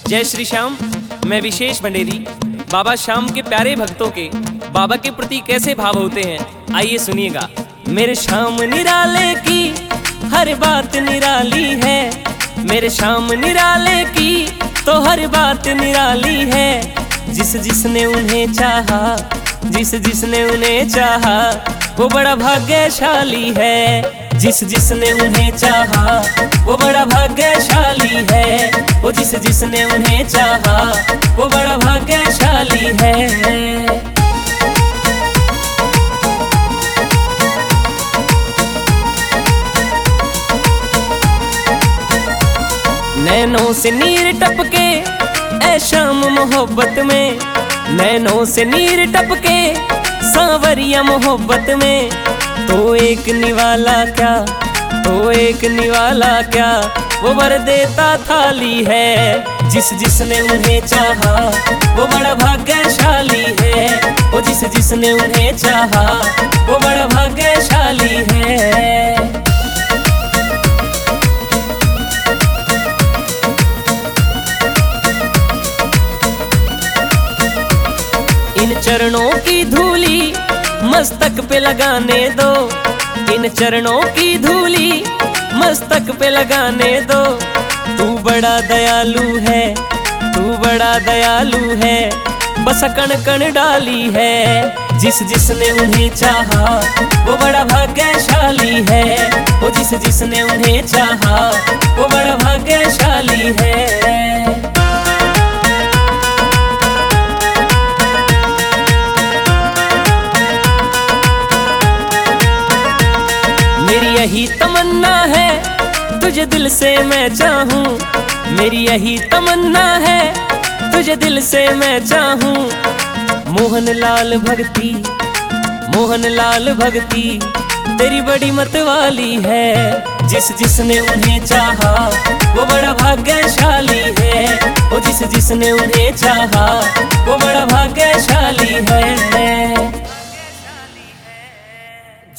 जय श्री श्याम। मैं विशेष भंडेरी बाबा श्याम के प्यारे भक्तों के बाबा के प्रति कैसे भाव होते हैं, आइए सुनिएगा। मेरे श्याम निराले की हर बात निराली है, मेरे श्याम निराले की तो हर बात निराली है। जिस जिसने उन्हें चाहा, जिस जिसने उन्हें चाहा वो बड़ा भाग्यशाली है। जिस जिसने उन्हें चाहा वो बड़ा भाग्यशाली है। वो जिस जिसने उन्हें चाहा वो बड़ा भाग्यशाली है। नैनों से नीर टपके ऐ श्याम मोहब्बत में, नैनों से नीर टपके सांवरिया मोहब्बत में। तो एक निवाला क्या, तो एक निवाला क्या वो वर देता थाली है। जिस जिसने उन्हें चाहा वो बड़ा भाग्यशाली है। वो जिस जिसने उन्हें चाहा वो बड़ा भाग्यशाली है। इन चरणों की धूली मस्तक पे लगाने दो, इन चरणों की धूली मस्तक पे लगाने दो। तू बड़ा दयालु है, तू बड़ा दयालु है, बस कण कण डाली है। जिस जिसने उन्हें चाहा वो बड़ा भाग्यशाली है। वो जिस जिसने उन्हें चाहा वो बड़ा भाग्यशाली है। मेरी यही तमन्ना है तुझे दिल से मैं चाहूं, मेरी यही तमन्ना है तुझे दिल से मैं चाहूं। मोहन लाल भगती, मोहन लाल भगती तेरी बड़ी मतवाली है। जिस जिसने उन्हें चाहा वो बड़ा भाग्यशाली है। वो जिस जिसने उन्हें चाहा वो बड़ा भाग्यशाली है।